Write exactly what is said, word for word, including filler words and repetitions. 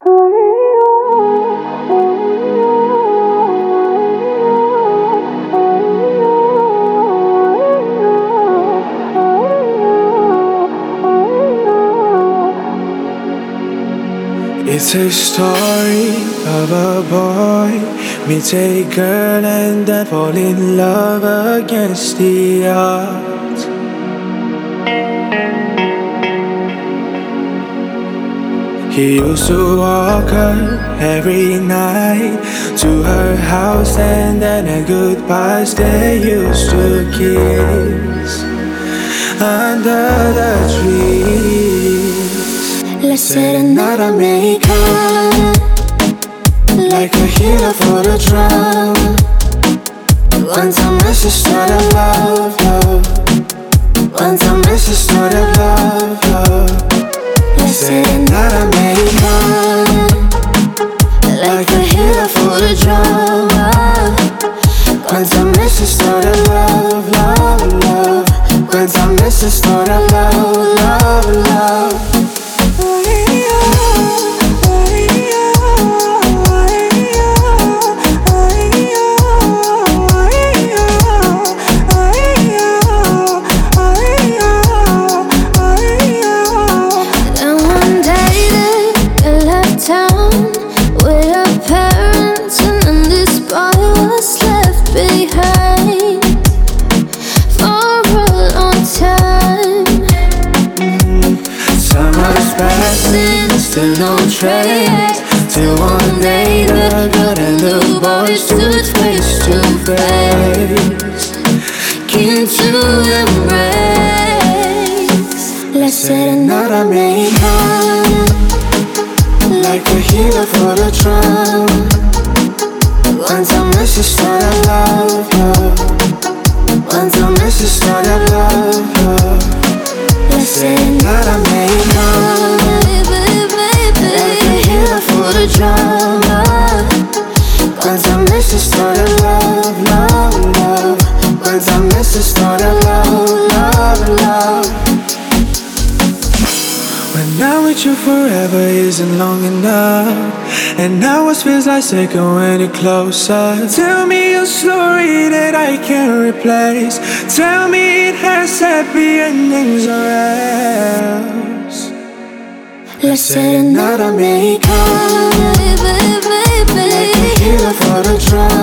It's a story of a boy meets a girl and then fall in love against the odds. He used to walk her every night to her house, and then at goodbyes they used to kiss under the trees. Let's serenata like a healer for the drum. One time let's just start a love, love. One time let's just start a love, love. Let's serenata like a healer for the drum. One time let's just start a love, love, love. One time let's just start a love, love, love. Still no trace, till one day the girl and the boy stood face to face, keen to embrace. Let's serenata like a healer for the drum. One time let's just start a love, love. One time let's just start a love, love. Let's serenata for the drama. One time let's just start a love, love, love. One time let's just start a love, love, love. When I'm with you forever isn't long enough, and hours feels like second when you're closer. Tell me a story that I can't replace. Tell me it has happy endings or else. Let's serenata like a healer for the drum.